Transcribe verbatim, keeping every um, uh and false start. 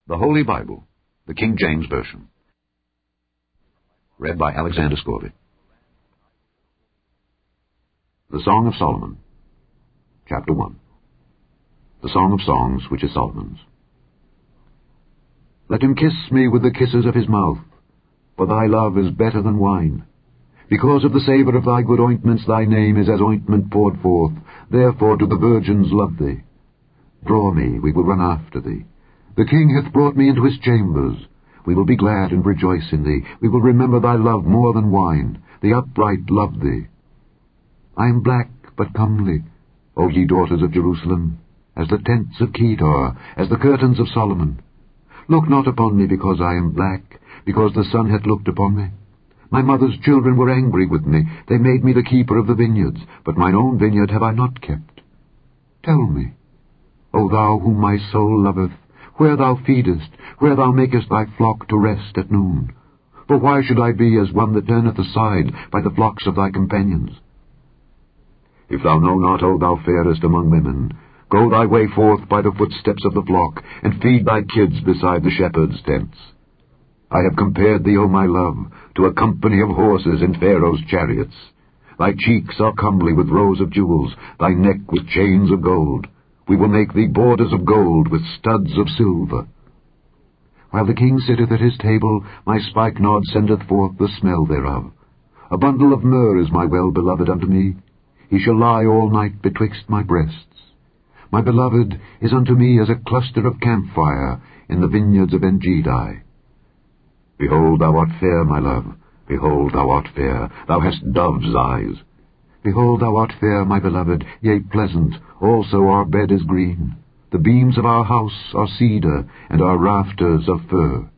The Holy Bible, the King James Version. Read by Alexander Scourby. The Song of Solomon, Chapter one. The Song of Songs, which is Solomon's. Let him kiss me with the kisses of his mouth, for thy love is better than wine. Because of the savour of thy good ointments thy name is as ointment poured forth, therefore do the virgins love thee. Draw me, we will run after thee. The king hath brought me into his chambers. We will be glad and rejoice in thee. We will remember thy love more than wine. The upright love thee. I am black, but comely, O ye daughters of Jerusalem, as the tents of Kedar, as the curtains of Solomon. Look not upon me because I am black, because the sun hath looked upon me. My mother's children were angry with me. They made me the keeper of the vineyards, but mine own vineyard have I not kept. Tell me, O thou whom my soul loveth, where thou feedest, where thou makest thy flock to rest at noon. For why should I be as one that turneth aside by the flocks of thy companions? If thou know not, O thou fairest among women, go thy way forth by the footsteps of the flock, and feed thy kids beside the shepherds' tents. I have compared thee, O my love, to a company of horses in Pharaoh's chariots. Thy cheeks are comely with rows of jewels, thy neck with chains of gold. We will make thee borders of gold with studs of silver. While the king sitteth at his table, my spikenard sendeth forth the smell thereof. A bundle of myrrh is my well-beloved unto me. He shall lie all night betwixt my breasts. My beloved is unto me as a cluster of camphire in the vineyards of En-gedi. Behold, thou art fair, my love. Behold, thou art fair. Thou hast dove's eyes. Behold, thou art fair, my beloved, yea, pleasant. Also our bed is green. The beams of our house are cedar, and our rafters of fir.